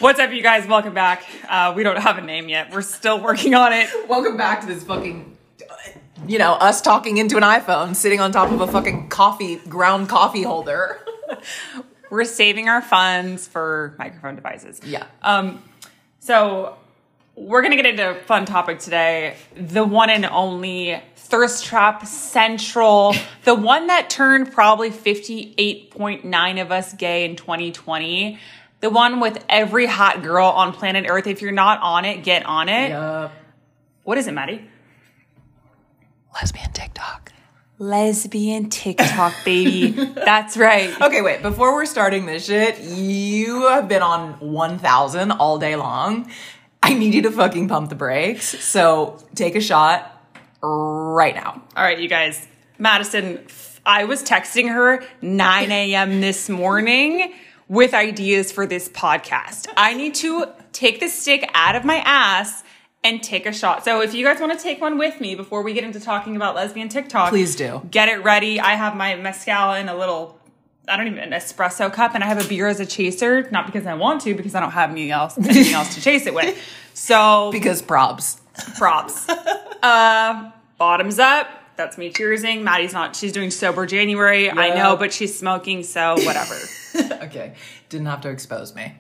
What's up, you guys? Welcome back. We don't have a name yet. We're still working on it. Welcome back to this fucking, us talking into an iPhone, sitting on top of a fucking ground coffee holder. We're saving our funds for microphone devices. Yeah. So we're going to get into a fun topic today. The one and only Thirst Trap Central. The one that turned probably 58.9 of us gay in 2020. The one with every hot girl on planet Earth. If you're not on it, get on it. Yup. What is it, Maddie? Lesbian TikTok. Lesbian TikTok, baby. That's right. Okay, wait. Before we're starting this shit, you have been on 1,000 all day long. I need you to fucking pump the brakes. So take a shot right now. All right, you guys. Madison, I was texting her 9 a.m. this morning with ideas for this podcast. I need to take the stick out of my ass and take a shot. So if you guys want to take one with me before we get into talking about lesbian TikTok, please do. Get it ready. I have my mezcal in a little, an espresso cup, and I have a beer as a chaser. Not because I want to, because I don't have anything else to chase it with. So because props. Bottoms up. That's me cheersing. Maddie's not. She's doing sober January. Yep. I know, but she's smoking, so whatever. Okay. Didn't have to expose me.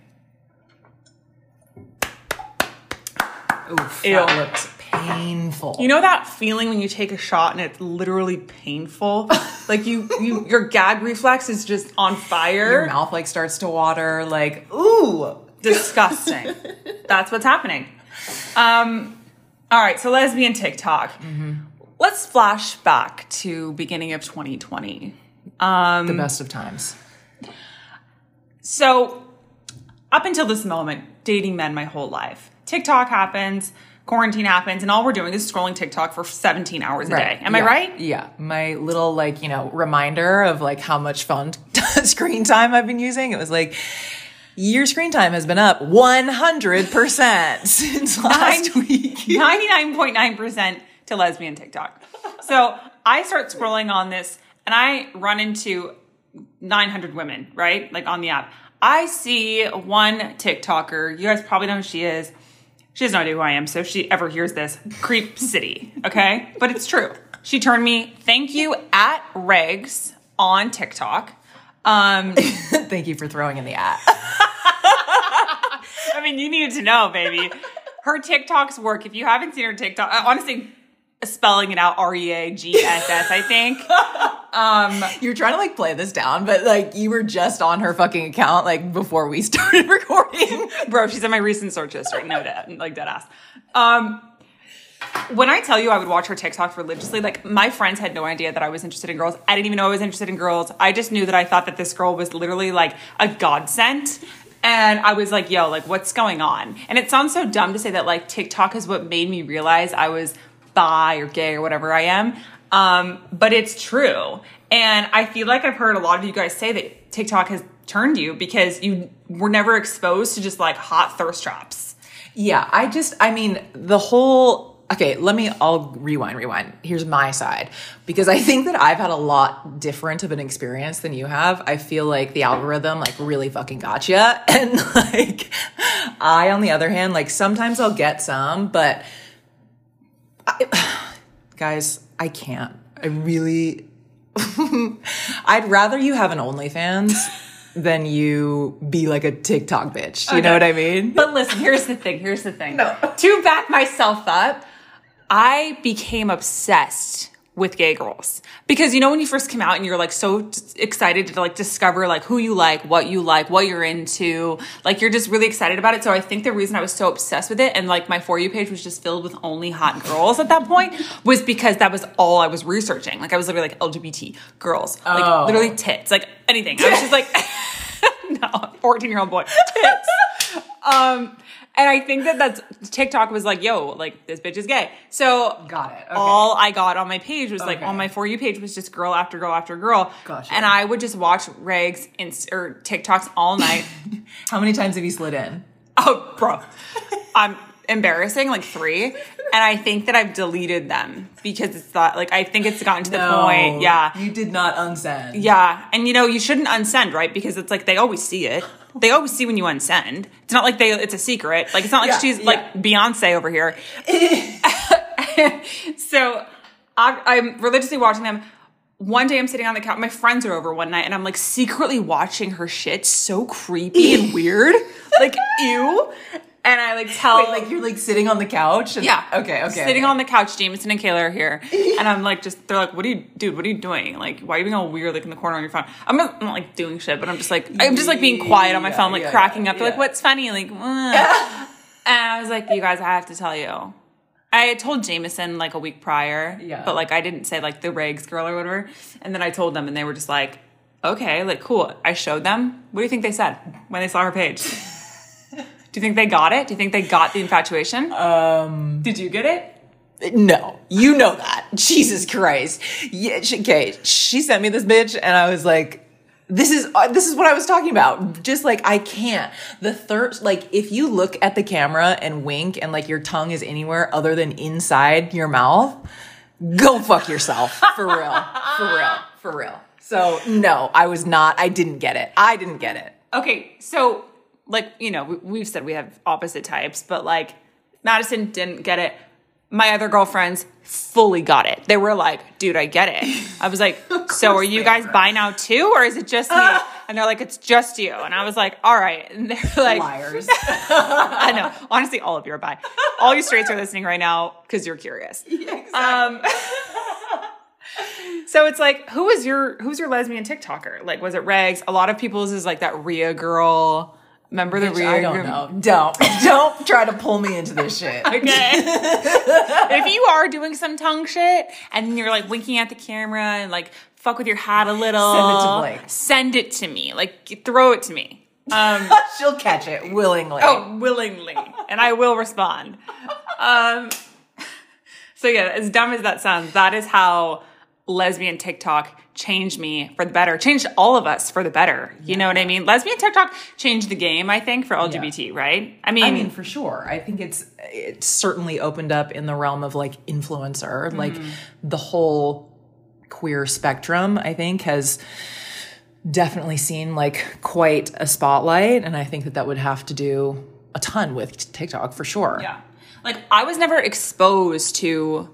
Oof, Ew. that looked painful. You know that feeling when you take a shot and it's literally painful? Like your gag reflex is just on fire. Your mouth starts to water. Ooh. Disgusting. That's what's happening. All right, so lesbian TikTok. Mm-hmm. Let's flash back to beginning of 2020. The best of times. So, up until this moment, dating men my whole life. TikTok happens, quarantine happens, and all we're doing is scrolling TikTok for 17 hours a day. Am I right? Yeah. My little, reminder of, how much fun screen time I've been using. It was your screen time has been up 100% since last week. 99.9% to lesbian TikTok. So I start scrolling on this and I run into 900 women, right? On the app. I see one TikToker. You guys probably know who she is. She has no idea who I am. So if she ever hears this, Creep City. Okay. But it's true. She turned me, thank you, at Regs on TikTok. Thank you for throwing in the at. I mean, you needed to know, baby. Her TikToks work. If you haven't seen her TikTok, honestly, spelling it out, REAGSS, I think. You're trying to play this down, but you were just on her fucking account before we started recording. Bro, she's in my recent search history. No, dead ass. When I tell you I would watch her TikTok religiously, my friends had no idea that I was interested in girls. I didn't even know I was interested in girls. I just knew that I thought that this girl was literally a godsend. And I was yo, what's going on? And it sounds so dumb to say that TikTok is what made me realize I was bi or gay or whatever I am. But it's true. And I feel like I've heard a lot of you guys say that TikTok has turned you because you were never exposed to just hot thirst traps. Yeah. Okay, I'll rewind. Here's my side. Because I think that I've had a lot different of an experience than you have. I feel like the algorithm, really fucking got you. And, I, on the other hand, sometimes I'll get some, but guys, I can't. I really, I'd rather you have an OnlyFans than you be a TikTok bitch. You know what I mean? But listen, here's the thing. No. To back myself up, I became obsessed with gay girls. Because when you first came out and you're so excited to discover who you like, what you're into, you're just really excited about it. So I think the reason I was so obsessed with it and my For You page was just filled with only hot girls at that point was because that was all I was researching. I was literally LGBT girls, literally tits, anything. I was just no, 14-year-old boy, tits. And I think that's TikTok was yo, this bitch is gay. So got it. Okay. All I got on my page was on my For You page was just girl after girl after girl. Gotcha. And I would just watch Regs or TikToks all night. How many times have you slid in? Oh, bro. I'm embarrassing, 3. And I think that I've deleted them because it's not I think it's gotten to the point. Yeah. You did not unsend. Yeah. And you shouldn't unsend, right? Because it's they always see it. They always see when you unsend. It's not like it's a secret. Like, it's not like she's like Beyonce over here. So I'm religiously watching them. One day I'm sitting on the couch. My friends are over one night, and I'm like secretly watching her shit. So creepy and weird. Like, ew. And I like tell... Wait, like you're like sitting on the couch? And, yeah. Okay. Sitting on the couch, Jameson and Kayla are here. And I'm like they're like, what are you doing? Like, why are you being all weird like in the corner on your phone? I'm not like doing shit, but I'm just like being quiet on my phone, like cracking up. They're like, what's funny? Like, and I was like, you guys, I have to tell you. I had told Jameson like a week prior, but like I didn't say like the Regs girl or whatever. And then I told them, and they were just like, okay, like cool. I showed them. What do you think they said when they saw her page? Do you think they got it? Do you think they got the infatuation? Did you get it? No, you know that. Jesus Christ. Yeah. Okay. She sent me this bitch, and I was like, this is what I was talking about. Just like, I can't. The third, like, if you look at the camera and wink and like your tongue is anywhere other than inside your mouth, go fuck yourself. For real. So no, I didn't get it. Okay. So like, you know, we've said we have opposite types, but like Madison didn't get it. My other girlfriends fully got it. They were like, dude, I get it. I was like, so are you guys bi now too? Or is it just me? And they're like, it's just you. And I was like, all right. And they're like, liars. I know. Honestly, all of you are bi. All you straights are listening right now because you're curious. Yeah, exactly. So it's like, who's your lesbian TikToker? Like, was it Regs? A lot of people's is like that Rhea girl. Remember the Rhea? I don't know. Don't try to pull me into this shit. Okay. If you are doing some tongue shit and you're like winking at the camera and like fuck with your hat a little, send it to Blake. Send it to me. Like, throw it to me. She'll catch it willingly. Oh, willingly. And I will respond. So yeah, as dumb as that sounds, that is how lesbian TikTok changed me for the better, changed all of us for the better. You know what I mean? Lesbian TikTok changed the game, I think, for LGBT, right? I mean, for sure. I think it's certainly opened up in the realm of like influencer, like the whole queer spectrum, I think has definitely seen like quite a spotlight. And I think that would have to do a ton with TikTok for sure. Yeah. Like, I was never exposed to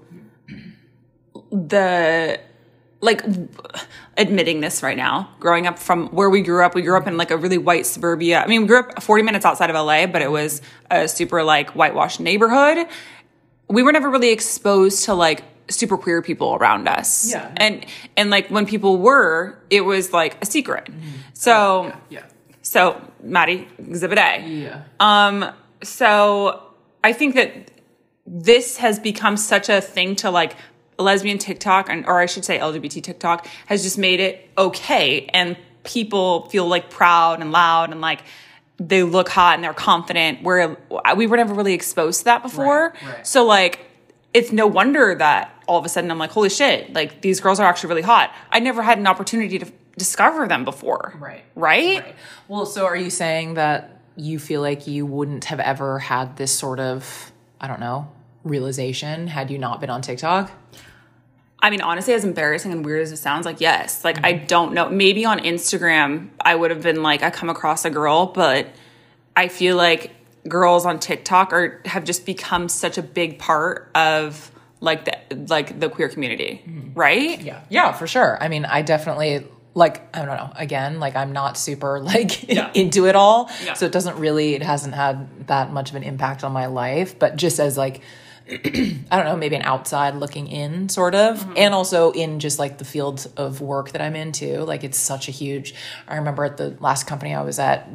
admitting this right now, growing up from where we grew up in like a really white suburbia. I mean, we grew up 40 minutes outside of LA, but it was a super like whitewashed neighborhood. We were never really exposed to like super queer people around us. Yeah. And like when people were, it was like a secret. So, So Maddie, exhibit A. Yeah. So I think that this has become such a thing to like lesbian TikTok, or I should say LGBT TikTok, has just made it okay. And people feel like proud and loud and like they look hot and they're confident, where we were never really exposed to that before. Right. So like, it's no wonder that all of a sudden I'm like, holy shit, like these girls are actually really hot. I never had an opportunity to discover them before. Right? Well, so are you saying that you feel like you wouldn't have ever had this sort of, I don't know, realization had you not been on TikTok? I mean, honestly, as embarrassing and weird as it sounds, like, yes. Like, I don't know. Maybe on Instagram, I would have been like, I come across a girl, but I feel like girls on TikTok have just become such a big part of like the queer community, right? Yeah. Yeah, for sure. I mean, I definitely like, I don't know, again, like I'm not super like into it all. Yeah. So it hasn't had that much of an impact on my life, but just as like, I don't know, maybe an outside looking in sort of, and also in just like the field of work that I'm into. Like it's such a huge, I remember at the last company I was at,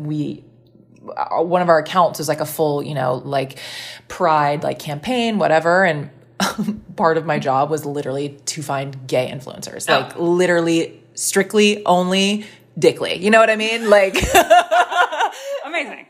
one of our accounts was like a full, you know, like pride, like campaign, whatever. And part of my job was literally to find gay influencers, like literally strictly only Dickly. You know what I mean? Like amazing.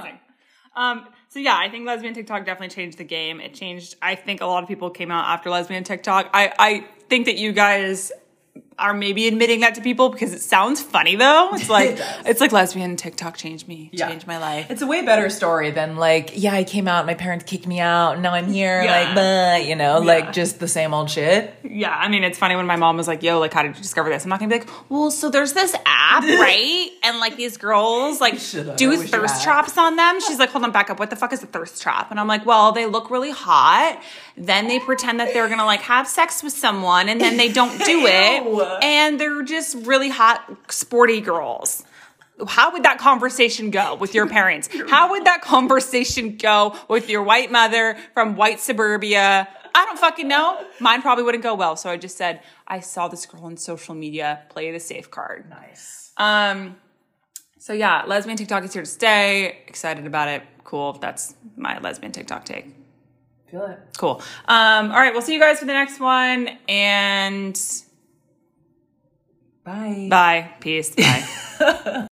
So yeah, I think lesbian TikTok definitely changed the game. It changed. I think a lot of people came out after lesbian TikTok. I think that you guys are maybe admitting that to people because it sounds funny though. It's like It does. it's like lesbian TikTok changed me, Yeah. changed my life. It's a way better story than like, yeah, I came out, my parents kicked me out, and now I'm here, Yeah. like, like just the same old shit. Yeah, I mean, it's funny when my mom was like, yo, like, how did you discover this? I'm not gonna be like, well, so there's this app, right? And like these girls like Should've. I do wish you thirst had. traps on them. She's like, hold on, back up. What the fuck is a thirst trap? And I'm like, well, they look really hot. Then they pretend that they're gonna like have sex with someone and then they don't do Ew. it. And they're just really hot, sporty girls. How would that conversation go with your parents? How would that conversation go with your white mother from white suburbia? I don't fucking know. Mine probably wouldn't go well. So I just said, I saw this girl on social media. Play the safe card. Nice. So yeah, lesbian TikTok is here to stay. Excited about it. Cool. That's my lesbian TikTok take. Feel it. Cool. All right. We'll see you guys for the next one. And Bye. bye. Peace. Bye.